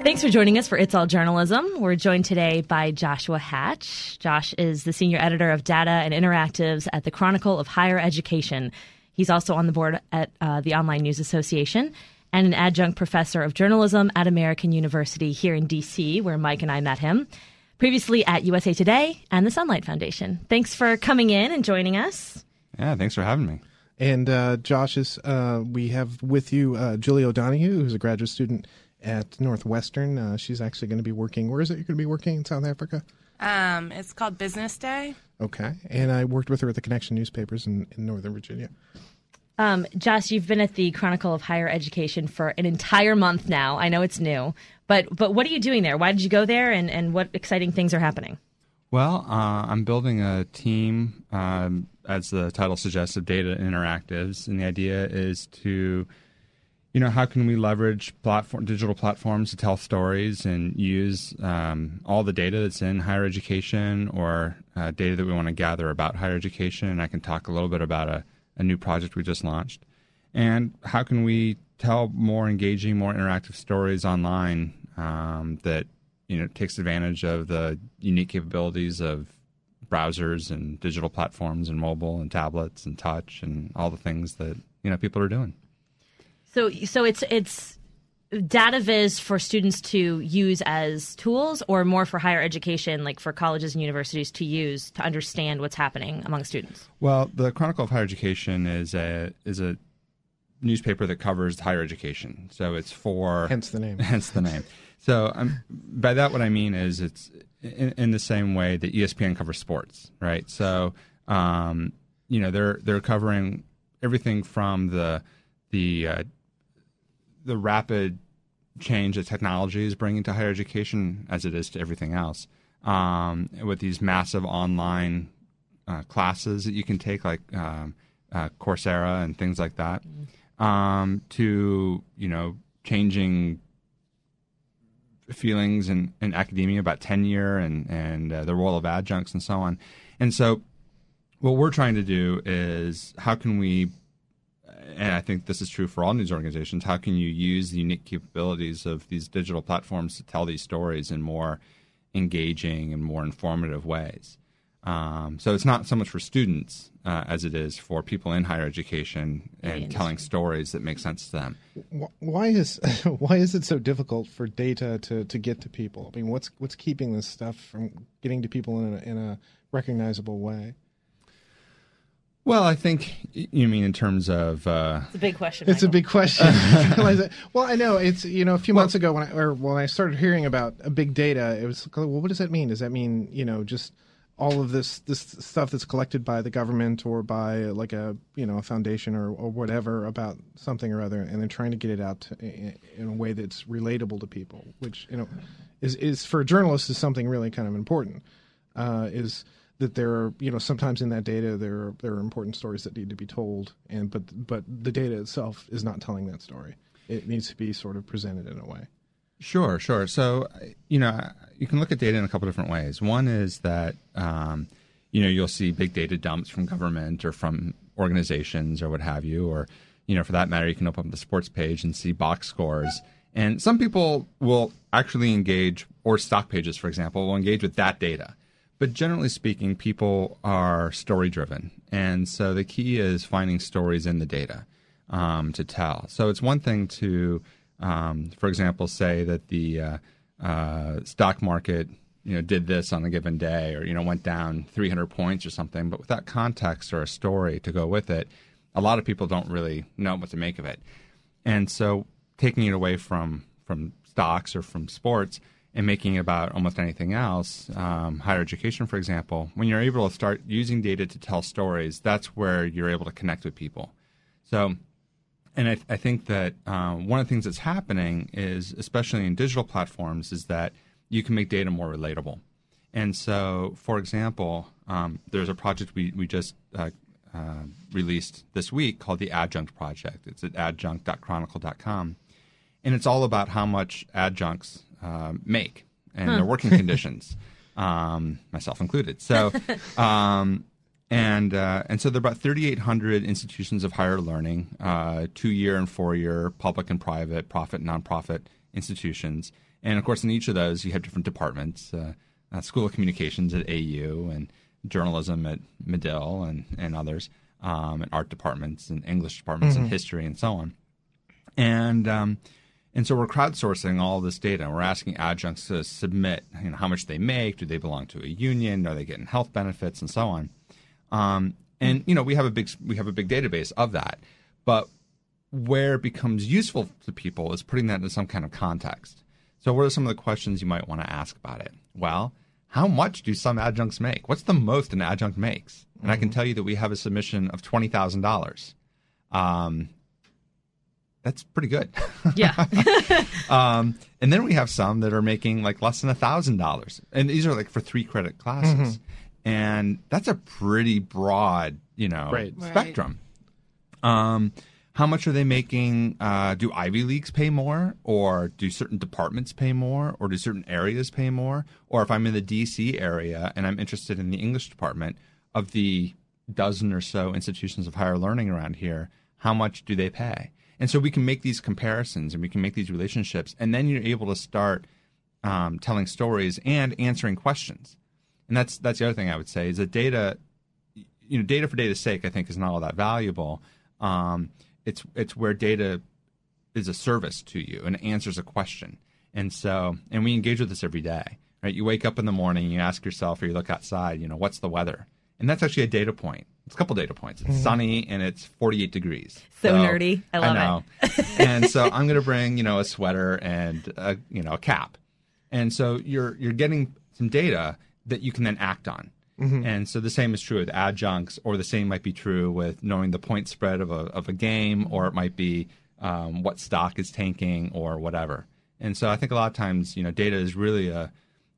Thanks for joining us for It's All Journalism. We're joined today by Joshua Hatch. Josh is the senior editor of data and interactives at the Chronicle of Higher Education. He's also on the board at the Online News Association and an adjunct professor of journalism at American University here in D.C., where Mike and I met him, previously at USA Today and the Sunlight Foundation. Thanks for coming in and joining us. Yeah, thanks for having me. And Josh, we have with you Julie O'Donoghue, who's a graduate student at Northwestern. She's actually going to be working. Where is it you're going to be working in South Africa? It's called Business Day. Okay. And I worked with her at the Connection newspapers in Northern Virginia. Josh, you've been at the Chronicle of Higher Education for an entire month now. I know it's new, but what are you doing there? Why did you go there, and what exciting things are happening? Well, I'm building a team, as the title suggests, of data interactives, and the idea is to, how can we leverage digital platforms to tell stories and use all the data that's in higher education or data that we want to gather about higher education. And I can talk a little bit about a new project we just launched. And how can we tell more engaging, more interactive stories online that takes advantage of the unique capabilities of browsers and digital platforms and mobile and tablets and touch and all the things that people are doing. So it's data viz for students to use as tools, or more for higher education, like for colleges and universities to use to understand what's happening among students? Well, the Chronicle of Higher Education is a newspaper that covers higher education. So it's for hence the name. Hence the name. So by that, what I mean is it's in the same way that ESPN covers sports, right? So they're covering everything from the rapid change that technology is bringing to higher education as it is to everything else, with these massive online classes that you can take, like Coursera and things like that, to changing feelings in academia about tenure and the role of adjuncts and so on. And so what we're trying to do is how can we, and I think this is true for all news organizations, how can you use the unique capabilities of these digital platforms to tell these stories in more engaging and more informative ways? So it's not so much for students as it is for people in higher education and telling stories that make sense to them. Why is it so difficult for data to get to people? I mean, what's keeping this stuff from getting to people in a recognizable way? Well, I think you mean in terms of... it's a big question. It's a big question. Well, I know. It's, a few months ago when I started hearing about big data, it was, well, what does that mean? Does that mean, just all of this stuff that's collected by the government or by like a foundation or whatever about something or other, and then trying to get it out in a way that's relatable to people, which, is for journalists is something really kind of important, is that there are, sometimes in that data there are important stories that need to be told, but the data itself is not telling that story. It needs to be sort of presented in a way. Sure. So, you can look at data in a couple different ways. One is that, you'll see big data dumps from government or from organizations or what have you, or, for that matter, you can open up the sports page and see box scores. And some people will actually engage, or stock pages, for example, will engage with that data. But generally speaking, people are story-driven. And so the key is finding stories in the data to tell. So it's one thing to, for example, say that the stock market did this on a given day, or went down 300 points or something. But without context or a story to go with it, a lot of people don't really know what to make of it. And so taking it away from stocks or from sports and making it about almost anything else, higher education, for example, when you're able to start using data to tell stories, that's where you're able to connect with people. So, and I think that one of the things that's happening is, especially in digital platforms, is that you can make data more relatable. And so, for example, there's a project we just released this week called the Adjunct Project. It's at adjunct.chronicle.com. And it's all about how much adjuncts make and their working conditions, myself included. So, and so there are about 3,800 institutions of higher learning, 2-year and 4-year, public and private, profit and nonprofit institutions. And of course, in each of those, you have different departments, School of Communications at AU and journalism at Medill and others, and art departments and English departments and history and so on. And so we're crowdsourcing all this data. We're asking adjuncts to submit, how much they make, do they belong to a union, are they getting health benefits, and so on. And we have a big database of that. But where it becomes useful to people is putting that into some kind of context. So what are some of the questions you might want to ask about it? Well, how much do some adjuncts make? What's the most an adjunct makes? And I can tell you that we have a submission of $20,000. That's pretty good. Yeah. And then we have some that are making like less than $1,000. And these are like for 3 credit classes. And that's a pretty broad, spectrum. How much are they making? Do Ivy Leagues pay more? Or do certain departments pay more? Or do certain areas pay more? Or if I'm in the D.C. area and I'm interested in the English department, of the dozen or so institutions of higher learning around here, how much do they pay? And so we can make these comparisons and we can make these relationships. And then you're able to start telling stories and answering questions. And that's the other thing I would say is that data for data's sake, I think, is not all that valuable. It's where data is a service to you and answers a question. And we engage with this every day, right? You wake up in the morning, you ask yourself, or you look outside, what's the weather? And that's actually a data point. It's a couple data points. It's sunny and it's 48 degrees. So nerdy. I love it. And so I'm going to bring, a sweater and a cap. And so you're getting some data that you can then act on. And so the same is true with adjuncts, or the same might be true with knowing the point spread of a game, or it might be what stock is tanking or whatever. And so I think a lot of times, data is really a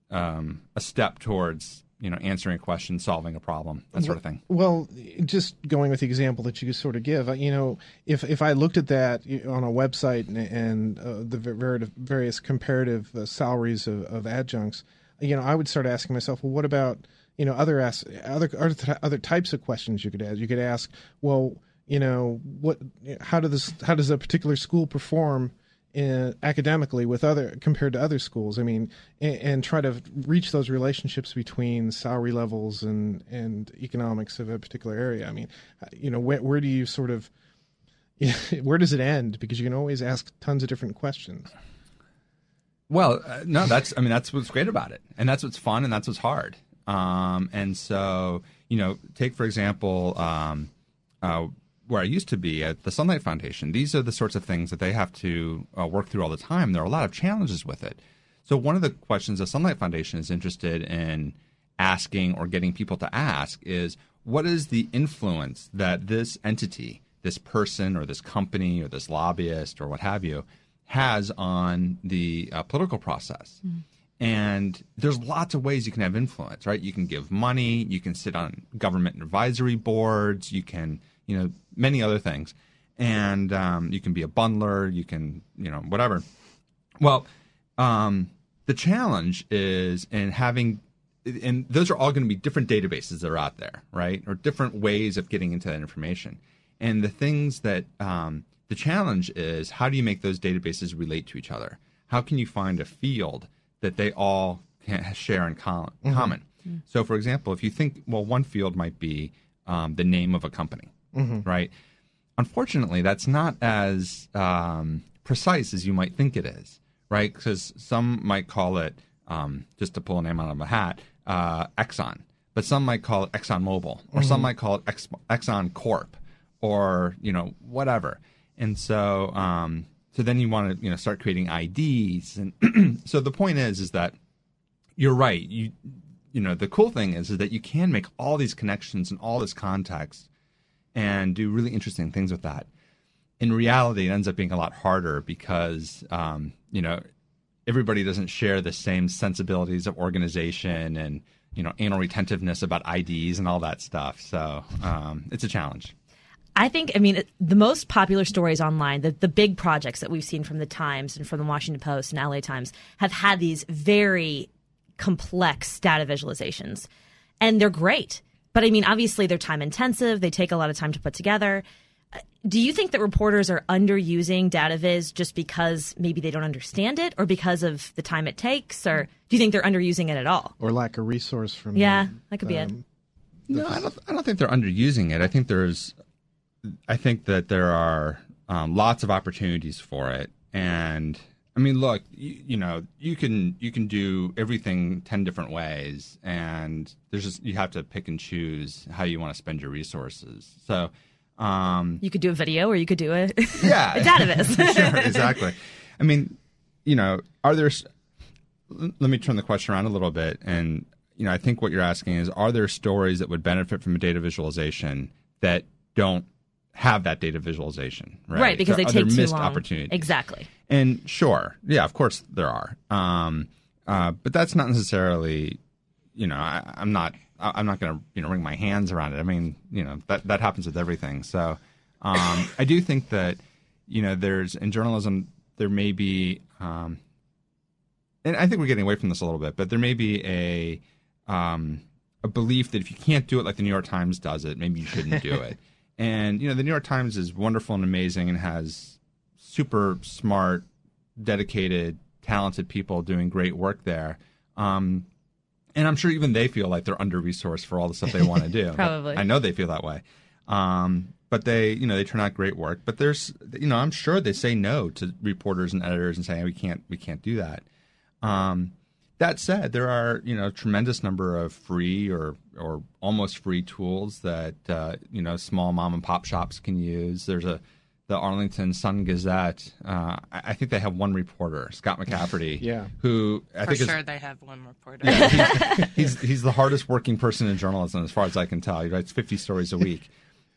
step towards answering a question, solving a problem, that sort of thing. Well, just going with the example that you sort of give, if I looked at that on a website and the various comparative salaries of adjuncts, I would start asking myself, well, what about other types of questions you could ask? You could ask, well, how does a particular school perform academically compared to other schools? And try to reach those relationships between salary levels and economics of a particular area. Where do you sort of, where does it end? Because you can always ask tons of different questions. Well, no, that's what's great about it, and that's what's fun, and that's what's hard. And so, take for example, where I used to be at the Sunlight Foundation. These are the sorts of things that they have to work through all the time. There are a lot of challenges with it. So one of the questions the Sunlight Foundation is interested in asking or getting people to ask is, what is the influence that this entity, this person or this company or this lobbyist or what have you, has on the political process? And there's lots of ways you can have influence, right? You can give money, you can sit on government advisory boards, you can, many other things. And you can be a bundler, you can, whatever. Well, the challenge is in having, and those are all going to be different databases that are out there, right? Or different ways of getting into that information. And the things that, the challenge is, how do you make those databases relate to each other? How can you find a field that they all can share in common? So, for example, if you think, well, one field might be the name of a company, right? Unfortunately, that's not as precise as you might think it is, right? Because some might call it, just to pull a name out of a hat, Exxon. But some might call it ExxonMobil, or some might call it Exxon Corp, or, whatever. And so so then you want to start creating IDs. And so the point is that you're right. The cool thing is that you can make all these connections and all this context and do really interesting things with that. In reality, it ends up being a lot harder because everybody doesn't share the same sensibilities of organization and anal retentiveness about IDs and all that stuff. So it's a challenge. I think, the most popular stories online, the big projects that we've seen from the Times and from the Washington Post and LA Times have had these very complex data visualizations. And they're great. But obviously they're time intensive. They take a lot of time to put together. Do you think that reporters are underusing DataViz just because maybe they don't understand it, or because of the time it takes, or do you think they're underusing it at all? Or lack of resource from that could be it. No, I don't think they're underusing it. I think that there are lots of opportunities for it. And I mean, look, you can do everything 10 different ways, and you have to pick and choose how you want to spend your resources. So you could do a video, or you could do a DataViz. Sure, exactly. I mean, are there? Let me turn the question around a little bit, and I think what you're asking is, are there stories that would benefit from a data visualization that don't have that data visualization, right? Right, because they take too missed long. Opportunities. Exactly. And sure, yeah, of course there are, but that's not necessarily, I'm not going to wring my hands around it. I mean, that happens with everything. So I do think that there's in journalism there may be, and I think we're getting away from this a little bit, but there may be a belief that if you can't do it like the New York Times does it, maybe you shouldn't do it. And, the New York Times is wonderful and amazing and has super smart, dedicated, talented people doing great work there. And I'm sure even they feel like they're under-resourced for all the stuff they want to do. Probably. I know they feel that way. But they turn out great work. But there's, I'm sure they say no to reporters and editors and say, hey, we can't do that. That said, there are, tremendous number of free or almost free tools that, small mom and pop shops can use. There's the Arlington Sun Gazette. I think they have one reporter, Scott McCafferty, who I think they have one reporter. Yeah, he's the hardest working person in journalism, as far as I can tell. He writes 50 stories a week.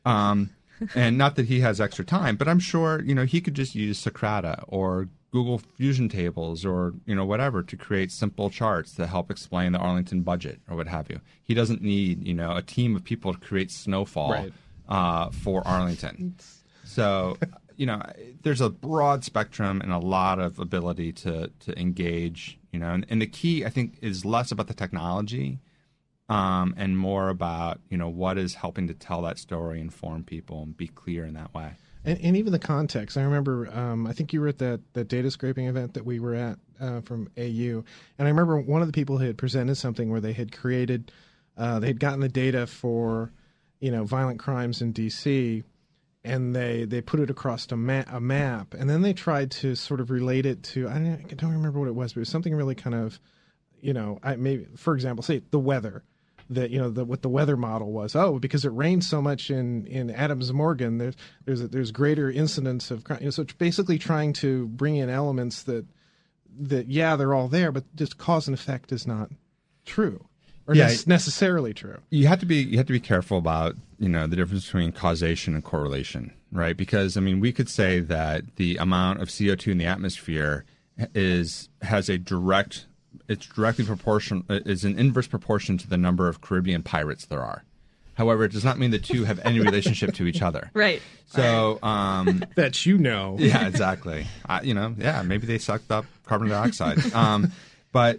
And not that he has extra time, but I'm sure, he could just use Socrata or Google Fusion tables or, whatever to create simple charts to help explain the Arlington budget or what have you. He doesn't need, a team of people to create snowfall for Arlington. So, there's a broad spectrum and a lot of ability to engage, and the key, I think, is less about the technology and more about, what is helping to tell that story, inform people, and be clear in that way. And even the context. I remember, I think you were at that data scraping event that we were at from AU. And I remember one of the people had presented something where they had created, they had gotten the data for, violent crimes in D.C., and they put it across a map. And then they tried to sort of relate it to, I don't remember what it was, but it was something really kind of, maybe, for example, say the weather. That what the weather model was. Oh, because it rains so much in Adams Morgan, there's greater incidence of crime. So it's basically trying to bring in elements that they're all there, but just cause and effect is not true or necessarily true. You have to be careful about the difference between causation and correlation, right? Because we could say that the amount of CO2 in the atmosphere has a direct. It's directly proportional. Is an inverse proportion to the number of Caribbean pirates there are. However, it does not mean the two have any relationship to each other. Right. So that Yeah, exactly. Maybe they sucked up carbon dioxide. But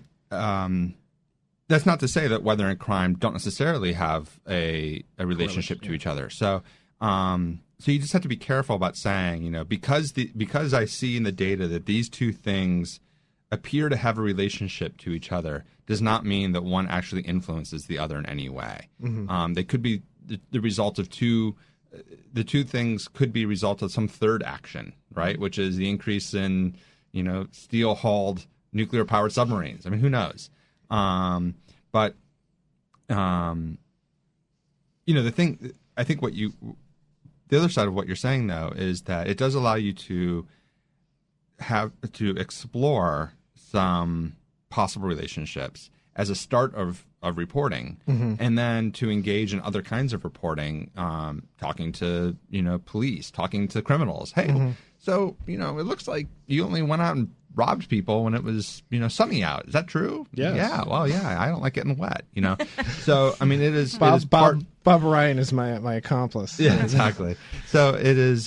that's not to say that weather and crime don't necessarily have a relationship to each other. So you just have to be careful about saying, because I see in the data that these two things appear to have a relationship to each other does not mean that one actually influences the other in any way. Mm-hmm. They could be the result of the two things could be a result of some third action, right? Which is the increase in, steel-hulled nuclear-powered submarines. Who knows? But the thing, I think the other side of what you're saying, though, is that it does allow you to explore some possible relationships as a start of reporting, mm-hmm. and then to engage in other kinds of reporting, talking to police, talking to criminals. Hey, mm-hmm. So it looks like you only went out and robbed people when it was sunny out. Is that true? Yes. Yeah. Well, yeah. I don't like getting wet. So it is. Bob Ryan is my accomplice. Yeah, exactly. So it is.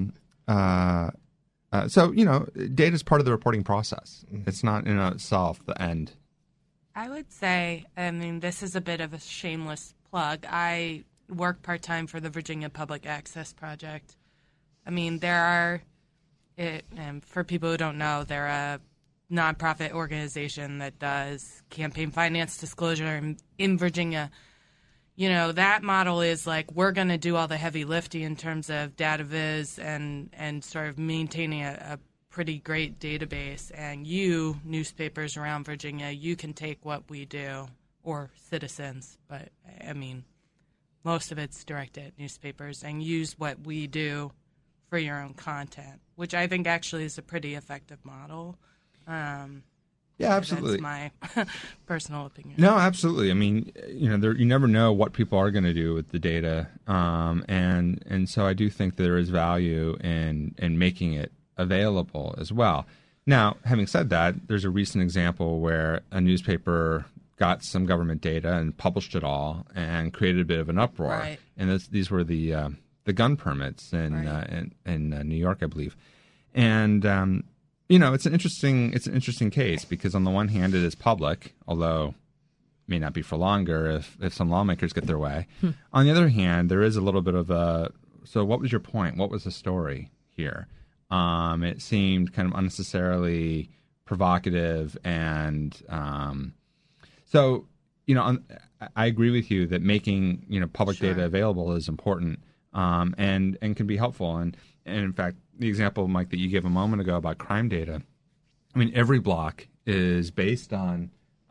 Data is part of the reporting process. It's not in itself the end. I would say, this is a bit of a shameless plug. I work part-time for the Virginia Public Access Project. I mean, there are, and for people who don't know, they're a nonprofit organization that does campaign finance disclosure in Virginia. You know, that model is like, we're going to do all the heavy lifting in terms of data viz and sort of maintaining a pretty great database. And you, newspapers around Virginia, you can take what we do, or citizens, but I mean, most of it's directed at newspapers, and use what we do for your own content, which I think actually is a pretty effective model. Yeah, absolutely. That's my personal opinion. No, absolutely. I mean, you know, you never know what people are going to do with the data, and so I do think there is value in making it available as well. Now, having said that, there's a recent example where a newspaper got some government data and published it all and created a bit of an uproar. Right. And these were the gun permits in New York, I believe, and. You know, it's an interesting case because on the one hand it is public, although it may not be for longer if some lawmakers get their way. On the other hand, there is a little bit of so what was your point? What was the story here? It seemed kind of unnecessarily provocative, and so, you know, I agree with you that making, you know, public data available is important, and can be helpful. And in fact, the example, Mike, that you gave a moment ago about crime data, I mean, every block is based on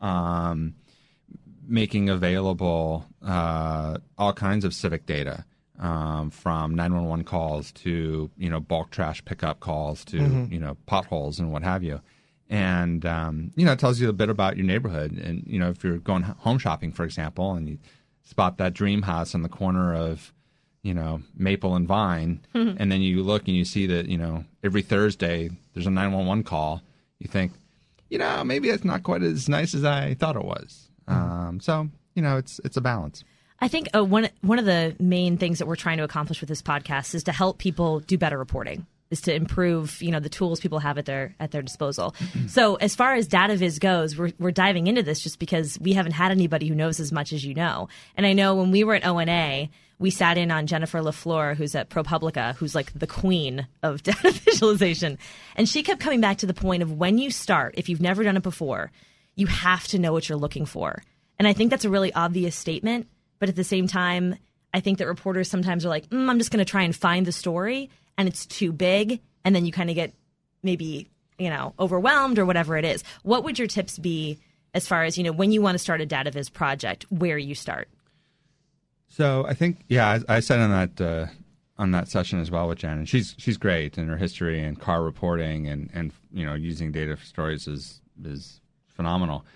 making available all kinds of civic data, from 911 calls to, you know, bulk trash pickup calls to, you know, potholes and what have you. And, you know, it tells you a bit about your neighborhood. And, you know, if you're going home shopping, for example, and you spot that dream house on the corner of, you know, Maple and Vine, and then you look and you see that, you know, every Thursday there's a 911 call, you think, you know, maybe it's not quite as nice as I thought it was. So, you know, it's a balance. I think one of the main things that we're trying to accomplish with this podcast is to help people do better reporting, is to improve, you know, the tools people have at their disposal. So as far as data viz goes, we're diving into this just because we haven't had anybody who knows as much as you know. And I know when we were at ONA, we sat in on Jennifer LaFleur, who's at ProPublica, who's like the queen of data visualization. And she kept coming back to the point of when you start, if you've never done it before, you have to know what you're looking for. And I think that's a really obvious statement. But at the same time, I think that reporters sometimes are like, I'm just going to try and find the story, and it's too big. And then you kind of get maybe, you know, overwhelmed or whatever it is. What would your tips be as far as, you know, when you want to start a data viz project, where you start? So I think, yeah, I said on that session as well with Jen, and she's great in her history and car reporting and you know, using data for stories is phenomenal.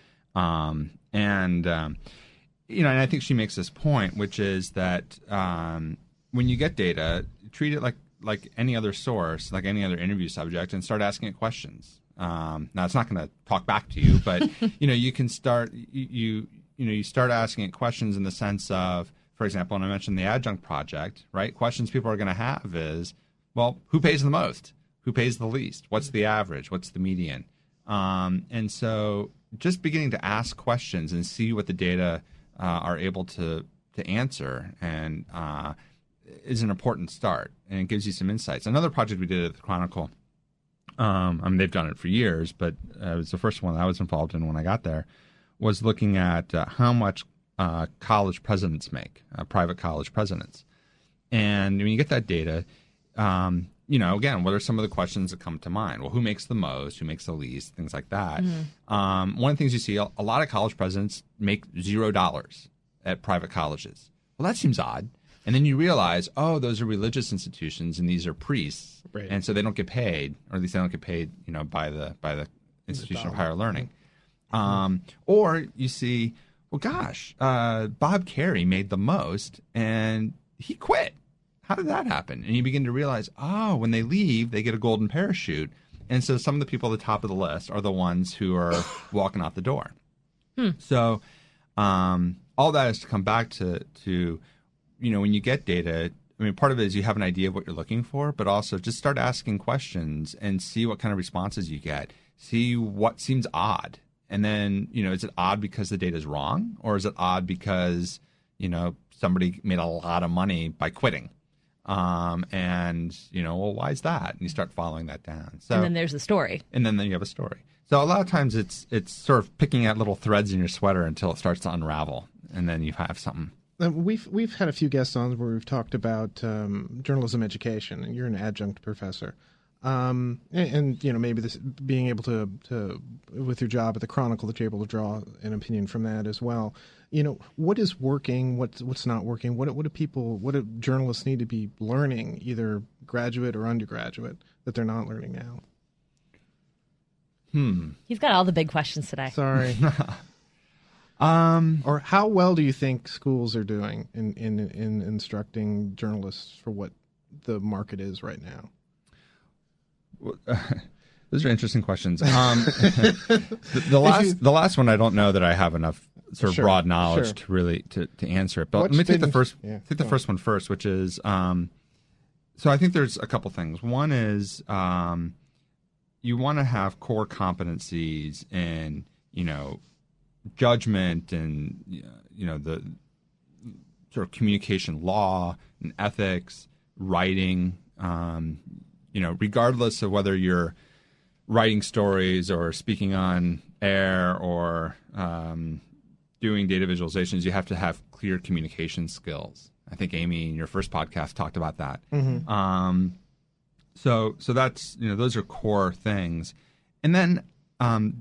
You know, and I think she makes this point, which is that when you get data, treat it like any other source, like any other interview subject, and start asking it questions. Now, it's not going to talk back to you, but you know, you can start you start asking it questions in the sense of, for example, when I mentioned the Adjunct Project, right? Questions people are going to have is, well, who pays the most? Who pays the least? What's the average? What's the median? And so just beginning to ask questions and see what the data are able to answer and is an important start, and it gives you some insights. Another project we did at the Chronicle, I mean, they've done it for years, but it was the first one I was involved in when I got there, was looking at how much college presidents make, private college presidents. And when you get that data, you know, again, what are some of the questions that come to mind? Well, who makes the most? Who makes the least? Things like that. One of the things you see, a lot of college presidents make $0 at private colleges. Well, that seems odd. And then you realize, oh, those are religious institutions, and these are priests, right. And so they don't get paid, or at least they don't get paid, you know, by the institution of higher learning. Or you see, well, gosh, Bob Kerrey made the most, and he quit. How did that happen? And you begin to realize, oh, when they leave, they get a golden parachute. And so some of the people at the top of the list are the ones who are walking out the door. So all that is to come back to, you know, when you get data, I mean, part of it is you have an idea of what you're looking for, but also just start asking questions and see what kind of responses you get. See what seems odd. And then, you know, is it odd because the data is wrong? Or is it odd because, you know, somebody made a lot of money by quitting? And, well, why is that? And you start following that down. So, and then there's the story. And then you have a story. So a lot of times it's sort of picking at little threads in your sweater until it starts to unravel, and then you have something. We've had a few guests on where we've talked about journalism education, and you're an adjunct professor. And maybe this being able to with your job at the Chronicle, that you're able to draw an opinion from that as well. What is working? What's not working? What do journalists need to be learning, either graduate or undergraduate, that they're not learning now? You've got all the big questions today. Sorry. Or how well do you think schools are doing in instructing journalists for what the market is right now? Those are interesting questions. The last one, I don't know that I have enough sort of broad knowledge to really to answer it. But let me take the first one first, which is so I think there's a couple things. One is you want to have core competencies in judgment and the sort of communication law and ethics, writing. Regardless of whether you're writing stories or speaking on air or doing data visualizations, you have to have clear communication skills. I think Amy in your first podcast talked about that. Mm-hmm. So that's those are core things, and then I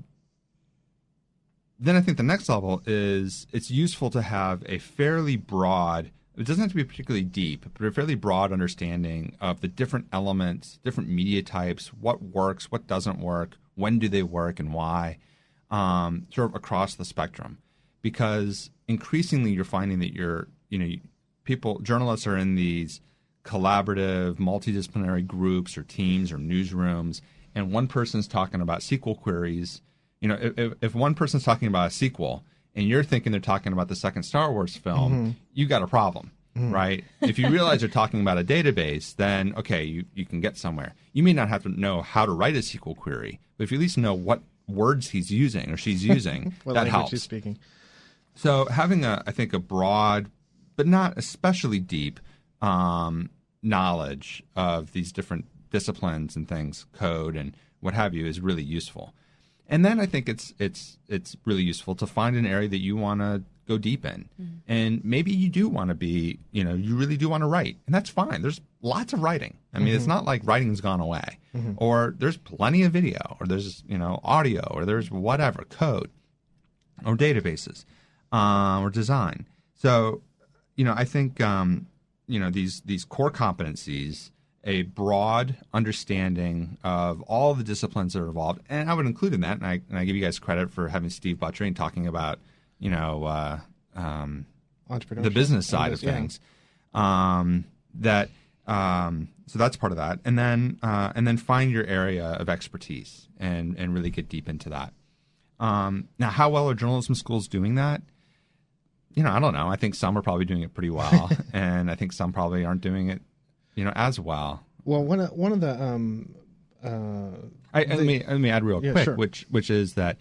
think the next level is it's useful to have a fairly broad. It doesn't have to be particularly deep, but a fairly broad understanding of the different elements, different media types, what works, what doesn't work, when do they work, and why, sort of across the spectrum. Because increasingly you're finding that journalists are in these collaborative, multidisciplinary groups or teams or newsrooms, and one person's talking about SQL queries. If one person's talking about a sequel, and you're thinking they're talking about the second Star Wars film, you got a problem, right? If you realize they're talking about a database, then, okay, you can get somewhere. You may not have to know how to write a SQL query, but if you at least know what words he's using or she's using, that helps. She's speaking. So having, I think, a broad, but not especially deep knowledge of these different disciplines and things, code and what have you, is really useful. And then I think it's really useful to find an area that you want to go deep in. Mm-hmm. And maybe you do want to be, you really do want to write. And that's fine. There's lots of writing. I mean, it's not like writing's gone away. Mm-hmm. Or there's plenty of video, or there's, audio, or there's whatever, code, or databases, or design. So, I think, these core competencies, a broad understanding of all the disciplines that are involved, and I would include in that, and I give you guys credit for having Steve Buttrey talking about, the business side of things. So that's part of that, and then find your area of expertise and really get deep into that. Now, how well are journalism schools doing that? I don't know. I think some are probably doing it pretty well, and I think some probably aren't doing it as well. Well, one of the let me add real quick, sure. which is that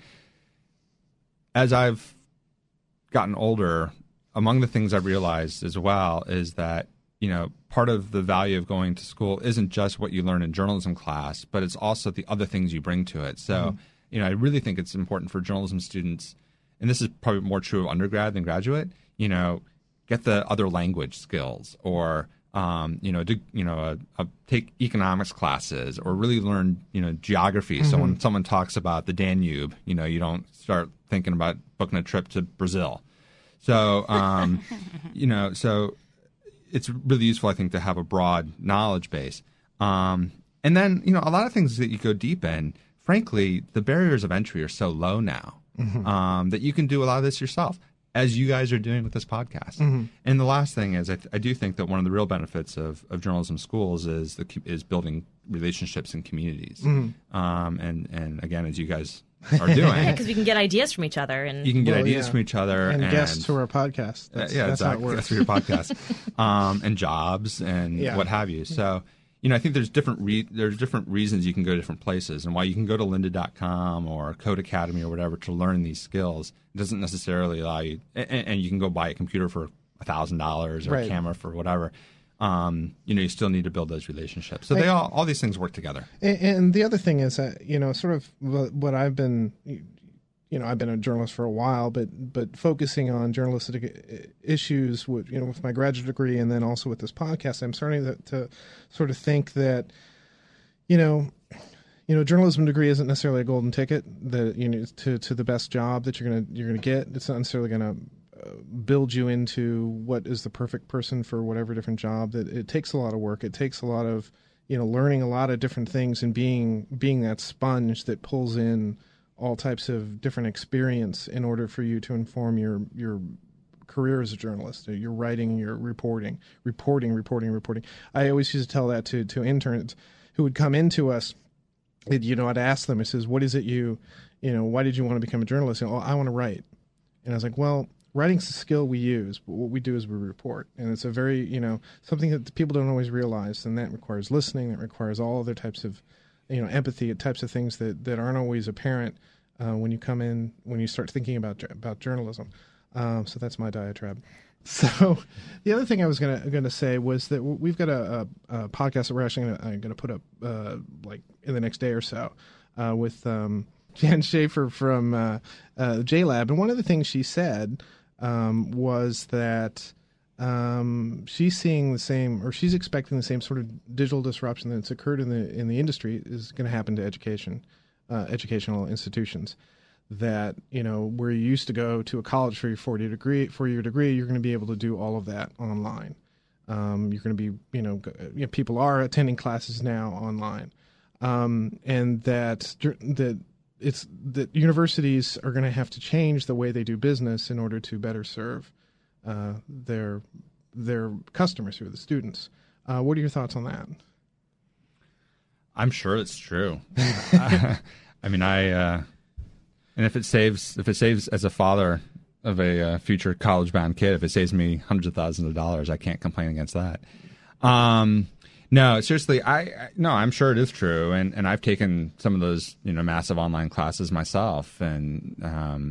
as I've gotten older, among the things I've realized as well is that part of the value of going to school isn't just what you learn in journalism class, but it's also the other things you bring to it. So I really think it's important for journalism students, and this is probably more true of undergrad than graduate. Get the other language skills, or take economics classes, or really learn, geography. So when someone talks about the Danube, you don't start thinking about booking a trip to Brazil. So, so it's really useful, I think, to have a broad knowledge base. And then, a lot of things that you go deep in, frankly, the barriers of entry are so low now that you can do a lot of this yourself, as you guys are doing with this podcast. Mm-hmm. And the last thing is, I do think that one of the real benefits of journalism schools is building relationships in communities. Mm-hmm. And again, as you guys are doing, because we can get ideas from each other, and you can get ideas from each other, and guests to our podcast. That's exactly. How it works. That's for your podcast, and jobs and what have you. So. I think there's different reasons you can go to different places, and why you can go to lynda.com or Code Academy or whatever to learn these skills. It doesn't necessarily allow you, and you can go buy a computer for $1,000 or a camera for whatever. you still need to build those relationships. So all these things work together. And the other thing is that, sort of what I've been, I've been a journalist for a while, but focusing on journalistic issues with my graduate degree and then also with this podcast, I'm starting to sort of think that, journalism degree isn't necessarily a golden ticket that to the best job that you're gonna get. It's not necessarily gonna build you into what is the perfect person for whatever different job. That it takes a lot of work. It takes a lot of learning a lot of different things and being that sponge that pulls in all types of different experience in order for you to inform your career as a journalist. Your writing, your reporting. I always used to tell that to interns who would come into us. I'd ask them, I says, what is it why did you want to become a journalist? I want to write. And I was like, well, writing's the skill we use, but what we do is we report. And it's a very, something that people don't always realize. And that requires listening. That requires all other types of, empathy, types of things that aren't always apparent when you start thinking about journalism. So that's my diatribe. So the other thing I was gonna say was that we've got a podcast that we're actually gonna put up like in the next day or so with Jan Schaefer from JLab, and one of the things she said was that she's seeing the same, or she's expecting the same sort of digital disruption that's occurred in the industry is going to happen to educational institutions. That where you used to go to a college for your four-year degree, you're going to be able to do all of that online. You're going to be people are attending classes now online, and that universities are going to have to change the way they do business in order to better serve their customers, who are the students. What are your thoughts on that? I'm sure it's true. And if it saves as a father of a future college-bound kid, if it saves me hundreds of thousands of dollars, I can't complain against that. No, seriously, I'm sure it is true, and I've taken some of those massive online classes myself, and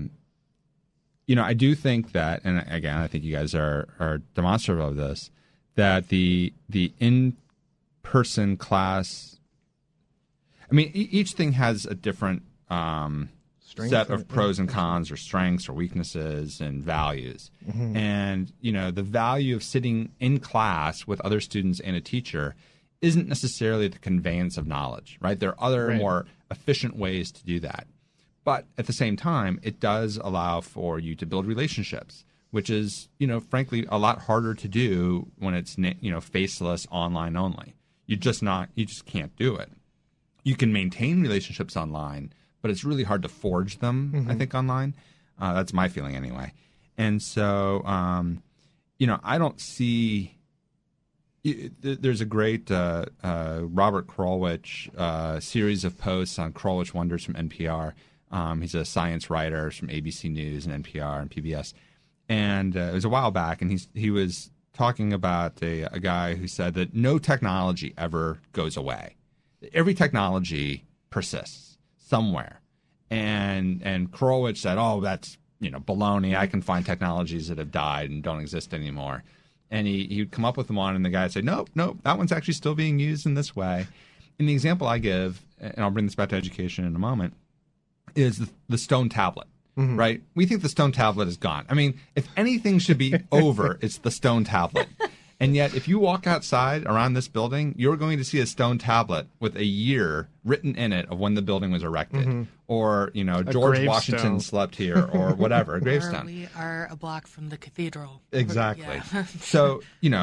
I do think that, and again, I think you guys are demonstrative of this, that the in-person class, each thing has a different set of pros and cons, or strengths or weaknesses and values. Mm-hmm. And, the value of sitting in class with other students and a teacher isn't necessarily the conveyance of knowledge, right? There are other more efficient ways to do that. But at the same time, it does allow for you to build relationships, which is, frankly, a lot harder to do when it's, faceless, online only. You just can't do it. You can maintain relationships online, but it's really hard to forge them, mm-hmm. I think, online. That's my feeling anyway. And so, I don't see – there's a great Robert Krulwich series of posts on Krulwich Wonders from NPR. He's a science writer from ABC News and NPR and PBS. And it was a while back, and he was talking about a guy who said that no technology ever goes away. Every technology persists somewhere. And Krulwich said, oh, that's, baloney. I can find technologies that have died and don't exist anymore. And he would come up with one, and the guy would say, nope, that one's actually still being used in this way. And the example I give, and I'll bring this back to education in a moment, is the stone tablet, mm-hmm. right? We think the stone tablet is gone. If anything should be over, it's the stone tablet. And yet, if you walk outside around this building, you're going to see a stone tablet with a year written in it of when the building was erected. Mm-hmm. Or, George Washington slept here, or whatever, a gravestone. Or we are a block from the cathedral. Exactly. Yeah. So,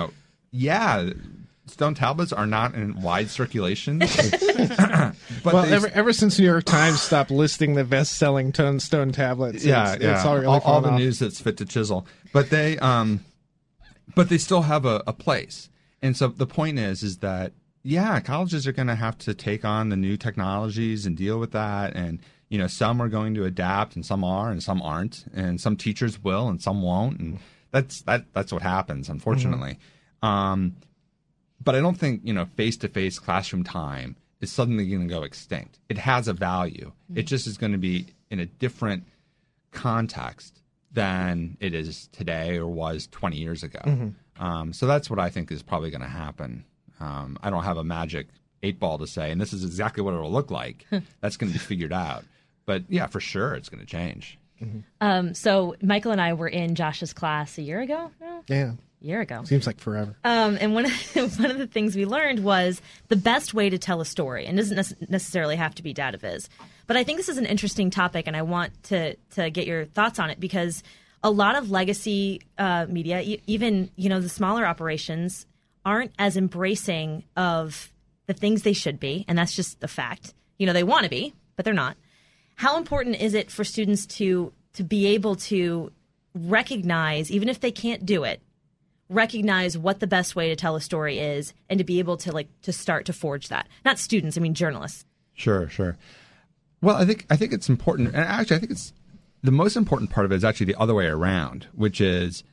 stone tablets are not in wide circulation. But ever since New York Times stopped listing the best-selling stone tablets, it's all the news that's fit to chisel. But they still have a place. And so the point is that, colleges are going to have to take on the new technologies and deal with that. And, some are going to adapt, and some are, and some aren't. And some teachers will, and some won't. And that's what happens, unfortunately. Mm-hmm. But I don't think, face-to-face classroom time is suddenly going to go extinct. It has a value. Mm-hmm. It just is going to be in a different context than it is today or was 20 years ago. Mm-hmm. So that's what I think is probably going to happen. I don't have a magic 8-ball to say, and this is exactly what it will look like. That's going to be figured out. But yeah, for sure, it's going to change. So Michael and I were in Josh's class a year ago. Yeah. Year ago. Seems like forever. And one of the things we learned was the best way to tell a story, and it doesn't necessarily have to be data viz. But I think this is an interesting topic, and I want to get your thoughts on it, because a lot of legacy media, even the smaller operations, aren't as embracing of the things they should be, and that's just the fact. They want to be, but they're not. How important is it for students to be able to recognize, even if they can't do it, recognize what the best way to tell a story is, and to be able to start to forge that? Not students, I mean journalists. Sure. Well, I think it's important, and actually I think it's the most important part of it is actually the other way around, which is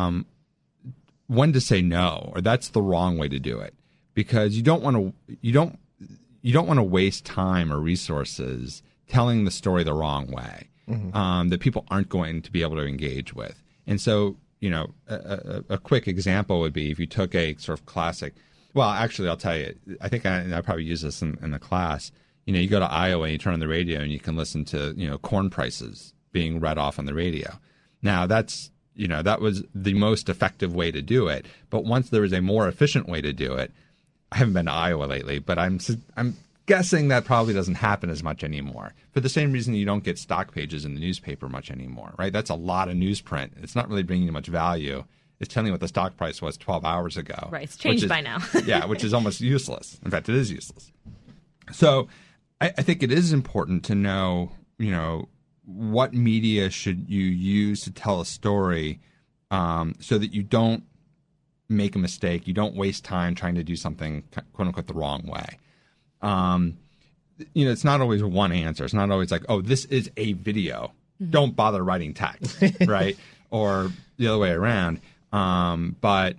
when to say no, or that's the wrong way to do it, because you don't want to waste time or resources telling the story the wrong way, that people aren't going to be able to engage with. And so, a quick example would be if you took a sort of classic. Well, actually, I'll tell you. I think I probably use this in the class. You go to Iowa and you turn on the radio and you can listen to corn prices being read off on the radio. Now that was the most effective way to do it. But once there was a more efficient way to do it, I haven't been to Iowa lately, but I'm guessing that probably doesn't happen as much anymore. For the same reason you don't get stock pages in the newspaper much anymore, right? That's a lot of newsprint. It's not really bringing you much value. It's telling you what the stock price was 12 hours ago. Right. It's changed by now. Yeah, which is almost useless. In fact, it is useless. So I think it is important to know, what media should you use to tell a story, so that you don't make a mistake. You don't waste time trying to do something, quote unquote, the wrong way. It's not always one answer. It's not always like, oh, this is a video. Don't bother writing text, right? Or the other way around. But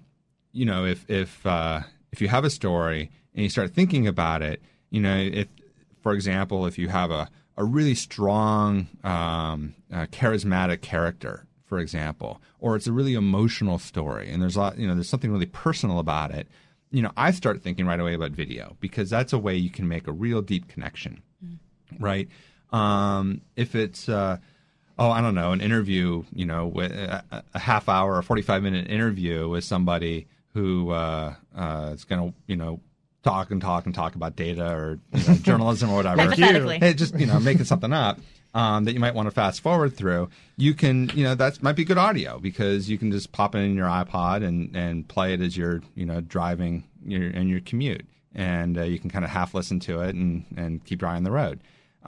if you have a story and you start thinking about it, if, for example, if you have a really strong, charismatic character, for example, or it's a really emotional story, and there's something really personal about it. I start thinking right away about video, because that's a way you can make a real deep connection, right? If it's, I don't know, an interview, with a half hour or 45-minute interview with somebody who is going to, talk about data or journalism or whatever. Hypothetically. Hey, just making something up that you might want to fast forward through. You can, that might be good audio, because you can just pop it in your iPod and play it as you're driving in your commute, and you can kind of half listen to it and keep your eye on the road.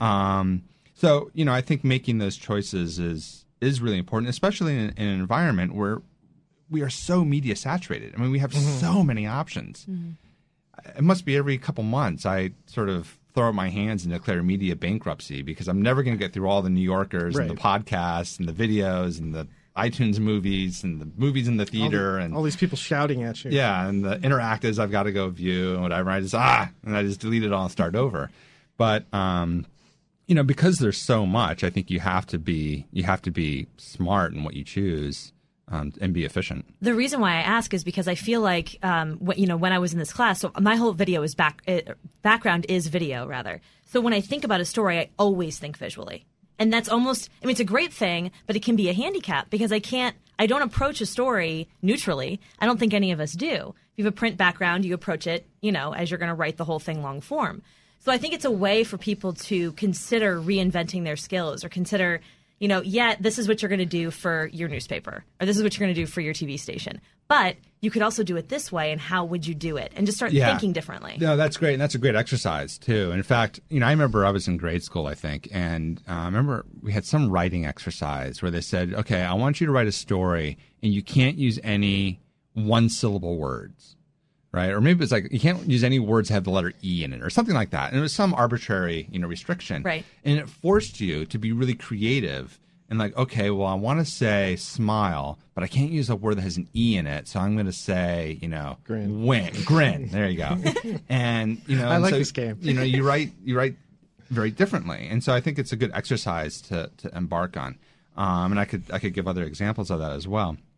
So I think making those choices is really important, especially in an environment where we are so media saturated. I mean, we have so many options. It must be every couple months I sort of throw up my hands and declare media bankruptcy, because I'm never going to get through all the New Yorkers and the podcasts and the videos and the iTunes movies and the movies in the theater and all these people shouting at you. Yeah, and the interactives I've got to go view and whatever. I just delete it all and start over. But because there's so much, I think you have to be smart in what you choose. And be efficient. The reason why I ask is because I feel like, when I was in this class, so my whole video is background is video, rather. So when I think about a story, I always think visually. And that's almost, it's a great thing, but it can be a handicap, because I don't approach a story neutrally. I don't think any of us do. If you have a print background, you approach it, as you're going to write the whole thing long form. So I think it's a way for people to consider reinventing their skills, or consider, this is what you're going to do for your newspaper, or this is what you're going to do for your TV station. But you could also do it this way, and how would you do it? And just start thinking differently. No, that's great. And that's a great exercise, too. In fact, I remember I was in grade school, I think, and I remember we had some writing exercise where they said, okay, I want you to write a story, and you can't use any one-syllable words. Right? Or maybe it's like you can't use any words that have the letter E in it, or something like that. And it was some arbitrary, restriction. Right. And it forced you to be really creative and like, okay, well, I want to say smile, but I can't use a word that has an E in it, so I'm going to say, grin. There you go. And I like this game. You write very differently, and so I think it's a good exercise to embark on. And I could give other examples of that as well.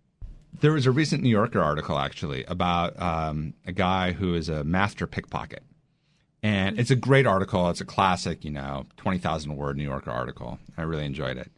There was a recent New Yorker article, actually, about a guy who is a master pickpocket. And it's a great article. It's a classic, 20,000-word New Yorker article. I really enjoyed it.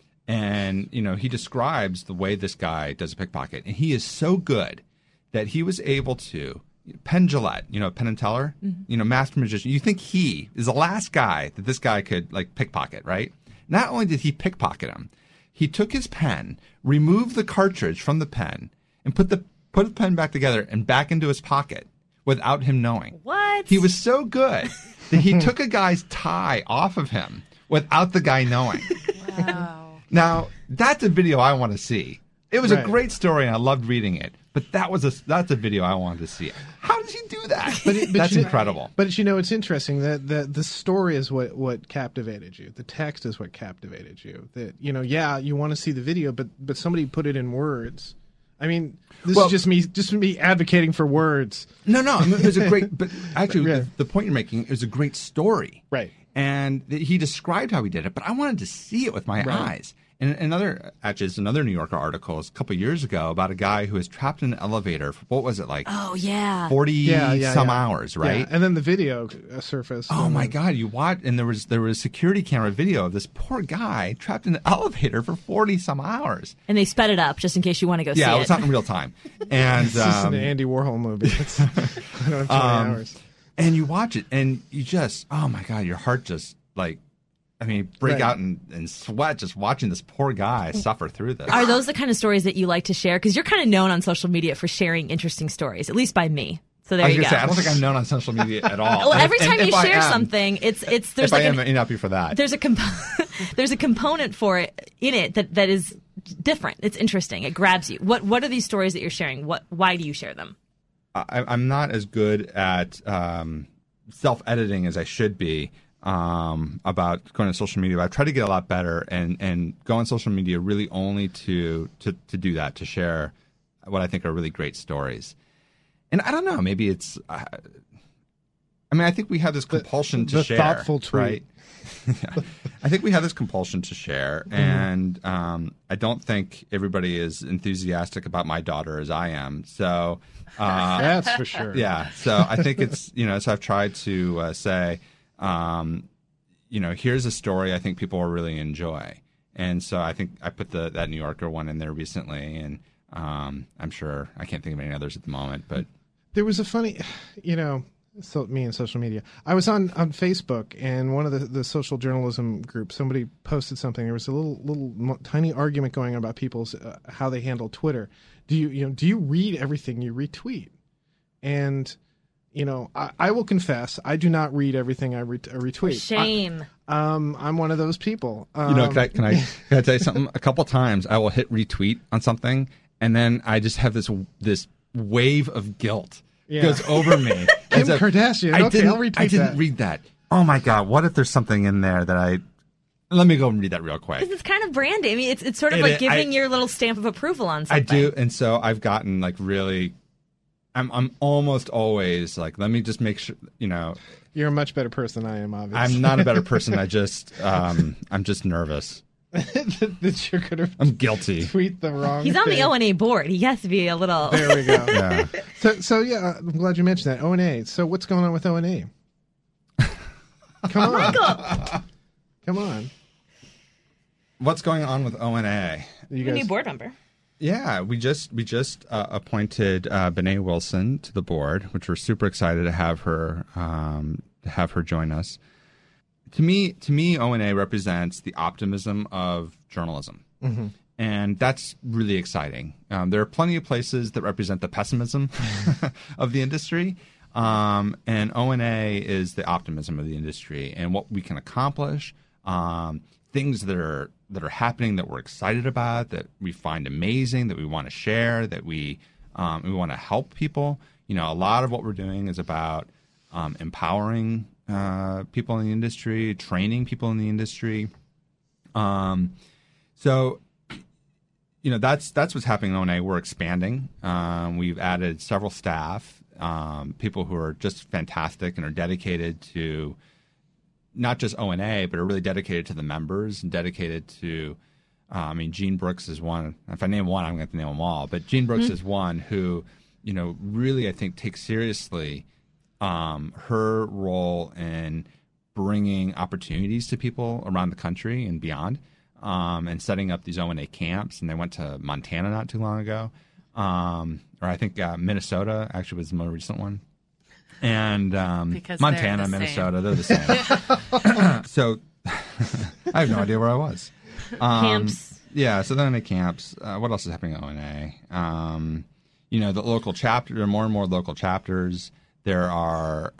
And, he describes the way this guy does a pickpocket. And he is so good that he was able to, Penn Jillette, Penn and Teller, master magician. You think he is the last guy that this guy could, pickpocket, right? Not only did he pickpocket him, he took his pen, removed the cartridge from the pen, and put the pen back together and back into his pocket without him knowing. What? He was so good that he took a guy's tie off of him without the guy knowing. Wow. Now, that's a video I want to see. It was a Right. great story, and I loved reading it. But that's a video I wanted to see. How does he do that? That's incredible. But it's interesting that the story is what captivated you. The text is what captivated you. That you want to see the video, but somebody put it in words. I mean, this is just me advocating for words. No, it was a great. But actually, Yeah. the point you're making is a great story. Right. And he described how he did it, but I wanted to see it with my eyes. And another New Yorker article is a couple of years ago about a guy who was trapped in an elevator for, what was it, Oh, yeah. 40 some hours, right? Yeah. And then the video surfaced. Oh my God! You watch, and there was security camera video of this poor guy trapped in an elevator for 40 some hours. And they sped it up just in case you want to go see it. Yeah, it was not in real time. And This is an Andy Warhol movie. I don't have 20 hours. and you watch it, and you just, oh my God, your heart just break Right. out in sweat just watching this poor guy suffer through this. Are those the kind of stories that you like to share? Because you're kind of known on social media for sharing interesting stories, at least by me. So there I was you gonna go. say, I don't think I'm known on social media at all. Well, every And time if you I share am- something, it's there's if like I am, an, it may not be for that. there's a there's a component for it in it that is different. It's interesting. It grabs you. What are these stories that you're sharing? Why do you share them? I'm not as good at self-editing as I should be about going to social media. But I've tried to get a lot better and go on social media really only to do that, to share what I think are really great stories. And I don't know, maybe it's I think we have this compulsion to the share. thoughtful tweet. Right? Yeah. I think we have this compulsion to share, and I don't think everybody is enthusiastic about my daughter as I am. So That's for sure. yeah, so I think it's so I've tried to say, here's a story I think people will really enjoy, and so I think I put that New Yorker one in there recently, and I'm sure I can't think of any others at the moment, but There was a funny, me and social media. I was on Facebook, and one of the social journalism groups, somebody posted something. There was a little tiny argument going on about people's how they handle Twitter. Do you read everything you retweet? And I will confess, I do not read everything I retweet. Shame. I'm one of those people. can I tell you something? A couple times I will hit retweet on something, and then I just have this wave of guilt goes over me. Kim As if, Kardashian. I Okay, I'll retweet I didn't that. read that. Oh my God! What if there's something in there that let me go and read that real quick. It's kind of branding. I mean, it's sort of It like is. giving your little stamp of approval on I something. do, and so I've gotten really. I'm almost always let me just make sure You're a much better person than I am, obviously. I'm not a better person. I'm just nervous. that you're going to I'm guilty. tweet the wrong He's on thing. the O&A board. He has to be a little. There we go. Yeah. So yeah, I'm glad you mentioned that. O&A. So what's going on with O&A? Come on. Come on. What's going on with O&A? You A new guys, board member. Yeah, we just appointed Bené Wilson to the board, which we're super excited to have her join us. To me, O&A represents the optimism of journalism, and that's really exciting. There are plenty of places that represent the pessimism of the industry, and O&A is the optimism of the industry and what we can accomplish. Things that are happening that we're excited about, that we find amazing, that we want to share, that we want to help people. A lot of what we're doing is about empowering people in the industry, training people in the industry. So that's what's happening in O&A. We're expanding. We've added several staff, people who are just fantastic and are dedicated to not just O&A, but are really dedicated to the members and dedicated to I mean, Jean Brooks is one. If I name one, I'm going to have to name them all. But Jean Brooks is one who, really, I think, takes seriously her role in bringing opportunities to people around the country and beyond, and setting up these O&A camps. And they went to Montana not too long ago. Or I think Minnesota actually was the more recent one. And Montana, Minnesota, they're the same. So I have no idea where I was. Camps. Yeah, so then the camps. What else is happening at O&A? The local chapter. There are more and more local chapters. There are,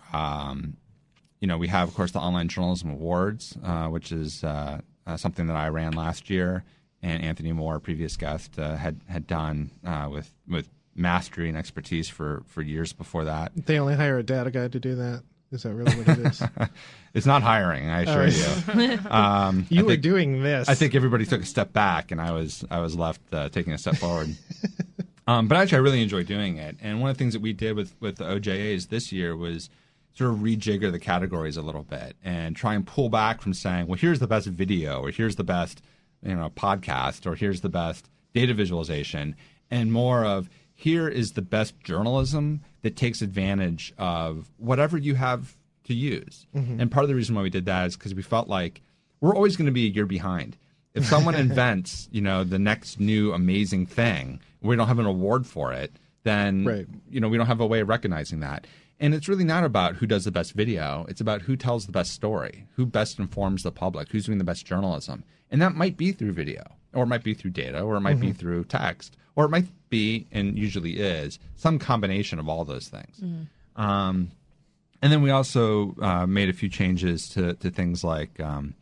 we have, of course, the Online Journalism Awards, which is something that I ran last year, and Anthony Moore, previous guest, had done with mastery and expertise for years before that. They only hire a data guy to do that? Is that really what it is? It's not hiring, I assure you. You were doing this. I think everybody took a step back, and I was left taking a step forward. But actually, I really enjoy doing it. And one of the things that we did with the OJAs this year was sort of rejigger the categories a little bit and try and pull back from saying, well, here's the best video, or here's the best podcast, or here's the best data visualization, and more of here is the best journalism that takes advantage of whatever you have to use. Mm-hmm. And part of the reason why we did that is because we felt like we're always going to be a year behind. If someone invents, the next new amazing thing, we don't have an award for it, then, right. We don't have a way of recognizing that. And it's really not about who does the best video. It's about who tells the best story, who best informs the public, who's doing the best journalism. And that might be through video, or it might be through data, or it might be through text, or it might be, and usually is, some combination of all those things. And then we also made a few changes to things like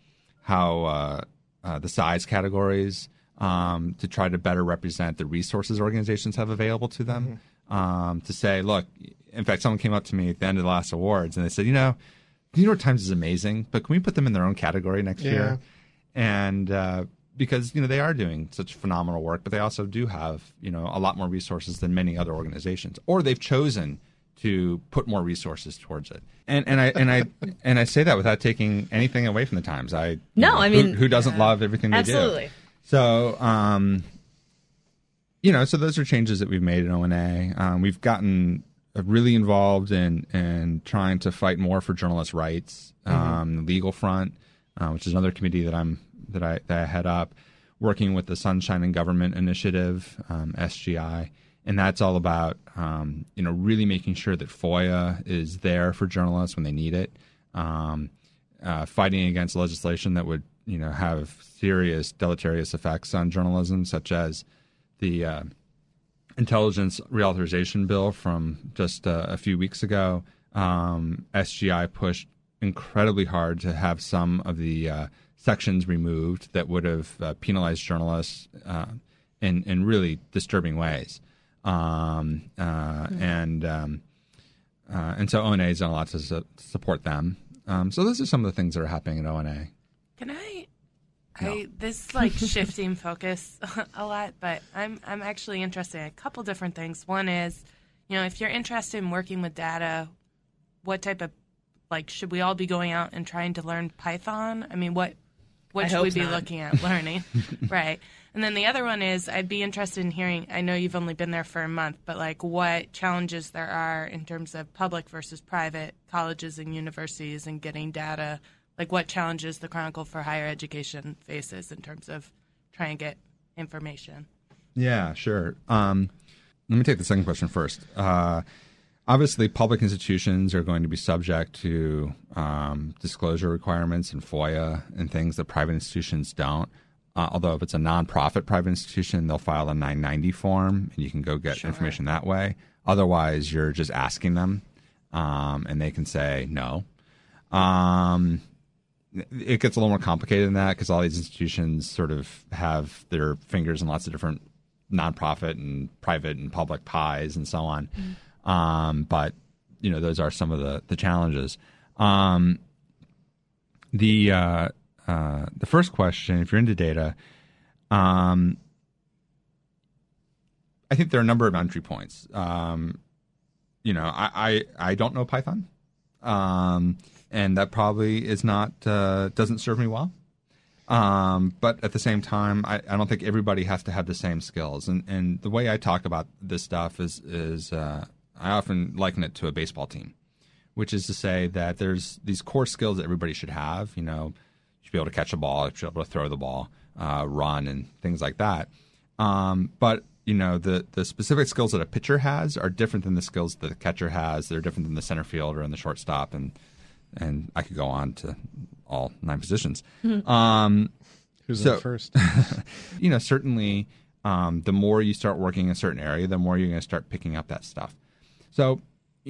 how the size categories to try to better represent the resources organizations have available to them. To say, look, in fact, someone came up to me at the end of the last awards and they said, the New York Times is amazing, but can we put them in their own category next year? And because, they are doing such phenomenal work, but they also do have, a lot more resources than many other organizations, or they've chosen to put more resources towards it. And I say that without taking anything away from the Times. Who doesn't love everything they do? Absolutely. So, so those are changes that we've made at O&A. We've gotten really involved in trying to fight more for journalist rights, the legal front, which is another committee that I head up, working with the Sunshine in Government Initiative, SGI, and that's all about really making sure that FOIA is there for journalists when they need it, fighting against legislation that would have serious deleterious effects on journalism, such as the intelligence reauthorization bill from just a few weeks ago. SGI pushed incredibly hard to have some of the sections removed that would have penalized journalists in really disturbing ways. And so O&A has done a lot to support them. So those are some of the things that are happening at O&A. Can this is shifting focus a lot, but I'm actually interested in a couple different things. One is, if you're interested in working with data, what type of, should we all be going out and trying to learn Python? I mean, what should we be looking at learning? Right. And then the other one is, I'd be interested in hearing, I know you've only been there for a month, but what challenges there are in terms of public versus private colleges and universities and getting data. What challenges the Chronicle for Higher Education faces in terms of trying to get information? Yeah, sure. Let me take the second question first. Obviously, public institutions are going to be subject to disclosure requirements and FOIA and things that private institutions don't. Although if it's a nonprofit private institution, they'll file a 990 form, and you can go get information that way. Otherwise, you're just asking them, and they can say no. It gets a little more complicated than that because all these institutions sort of have their fingers in lots of different nonprofit and private and public pies and so on. But, those are some of the challenges. The first question, if you're into data, I think there are a number of entry points. I don't know Python. And that probably is not doesn't serve me well. But at the same time, I don't think everybody has to have the same skills. And the way I talk about this stuff is I often liken it to a baseball team, which is to say that there's these core skills that everybody should have. You should be able to catch a ball, you should be able to throw the ball, run, and things like that. But the specific skills that a pitcher has are different than the skills that the catcher has. They're different than the center fielder and the shortstop, and I could go on to all 9 positions. Who's on first? Certainly, the more you start working in a certain area, the more you're going to start picking up that stuff. So,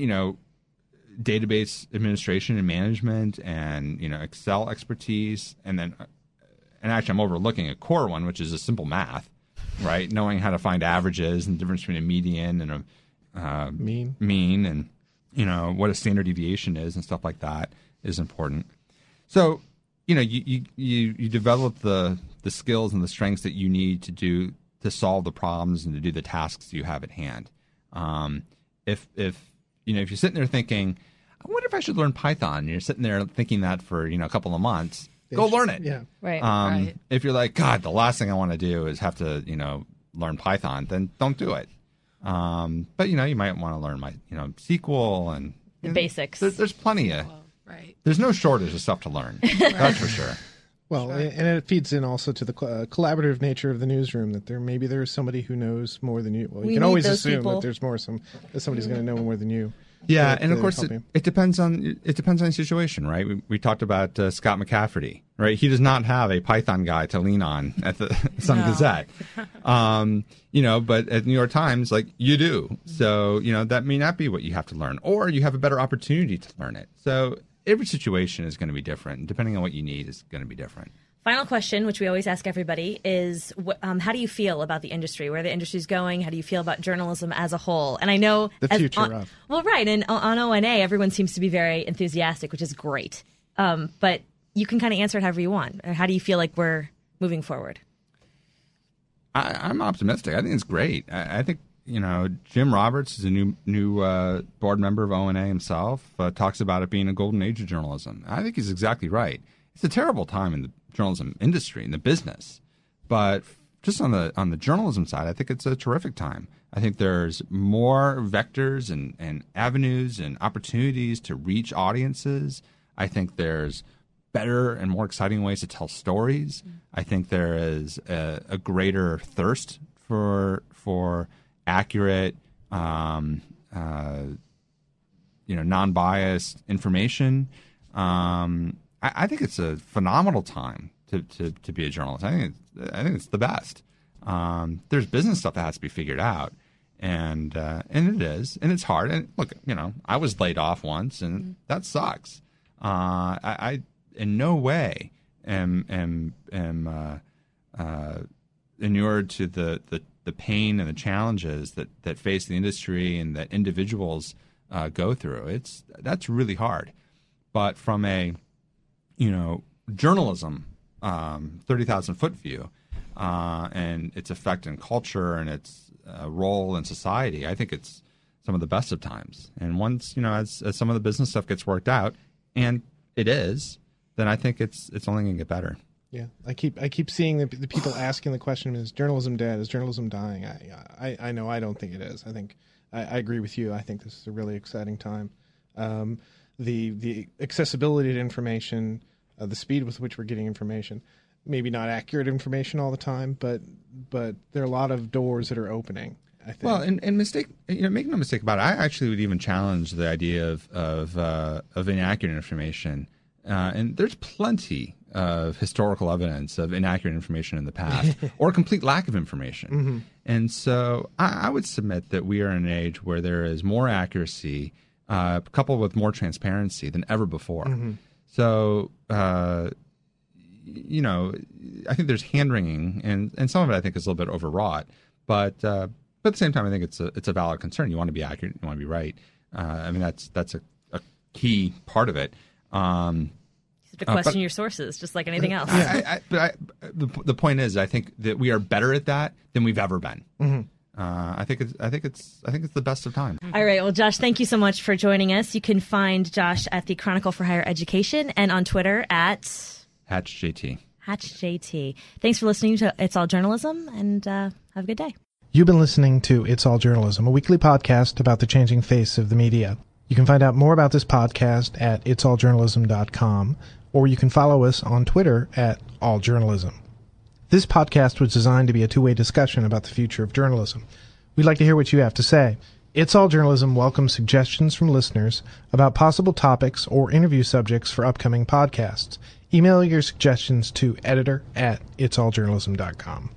database administration and management, and Excel expertise, and actually I'm overlooking a core one, which is a simple math, right? Knowing how to find averages and the difference between a median and a mean, and what a standard deviation is and stuff like that is important. So, you develop the skills and the strengths that you need to solve the problems and to do the tasks you have at hand. If you're sitting there thinking, I wonder if I should learn Python, and you're sitting there thinking that for a couple of months, go learn it. Yeah, right. Right. If you're like, God, the last thing I want to do is have to learn Python, then don't do it. But you might want to learn SQL and The basics. There's plenty of. Right. There's no shortage of stuff to learn. That's for sure. Well, and it feeds in also to the collaborative nature of the newsroom, that there is somebody who knows more than you. Well, you can always assume that there's that somebody's going to know more than you. Yeah, and of course it depends on the situation, right? We talked about Scott McCafferty, right? He does not have a Python guy to lean on at the Sun Gazette, but at New York Times, you do. So that may not be what you have to learn, or you have a better opportunity to learn it. So every situation is going to be different, and depending on what you need is going to be different. Final question, which we always ask everybody, is how do you feel about the industry, where the industry is going? How do you feel about journalism as a whole? And I know the future of. Well, right, and on ONA, everyone seems to be very enthusiastic, which is great. But you can kind of answer it however you want. How do you feel like we're moving forward? I'm optimistic. I think it's great. I think Jim Roberts is a new board member of ONA himself. Talks about it being a golden age of journalism. I think he's exactly right. It's a terrible time in the journalism industry, in the business, but just on the journalism side, I think it's a terrific time. I think there's more vectors and avenues and opportunities to reach audiences. I think there's better and more exciting ways to tell stories. I think there is a greater thirst for accurate, non-biased information. I think it's a phenomenal time to be a journalist. I think it's the best. There's business stuff that has to be figured out, and it is, and it's hard. And look, I was laid off once, and that sucks. I in no way am inured to the pain and the challenges that face the industry and that individuals go through. That's really hard. But from a journalism 30,000-foot view and its effect in culture and its role in society, I think it's some of the best of times. And once as some of the business stuff gets worked out, and it is, then I think it's only going to get better. Yeah, I keep seeing the people asking the question: is journalism dead? Is journalism dying? I know I don't think it is. I think I agree with you. I think this is a really exciting time. The accessibility to information, the speed with which we're getting information, maybe not accurate information all the time, but there are a lot of doors that are opening, I think. Well, and make no mistake about it. I actually would even challenge the idea of inaccurate information. And there's plenty of historical evidence of inaccurate information in the past or complete lack of information. Mm-hmm. And so I would submit that we are in an age where there is more accuracy coupled with more transparency than ever before. Mm-hmm. So, I think there's hand-wringing, and some of it I think is a little bit overwrought. But at the same time, I think it's a valid concern. You want to be accurate. You want to be right. That's a key part of it. You have to question your sources, just like anything else. The point is, I think that we are better at that than we've ever been. Mm-hmm. I think it's the best of times. All right. Well, Josh, thank you so much for joining us. You can find Josh at the Chronicle for Higher Education and on Twitter at HatchJT. Hatch JT. Thanks for listening to It's All Journalism, and have a good day. You've been listening to It's All Journalism, a weekly podcast about the changing face of the media. You can find out more about this podcast at itsalljournalism.com, or you can follow us on Twitter at alljournalism. This podcast was designed to be a two-way discussion about the future of journalism. We'd like to hear what you have to say. It's All Journalism welcomes suggestions from listeners about possible topics or interview subjects for upcoming podcasts. Email your suggestions to editor@itsalljournalism.com.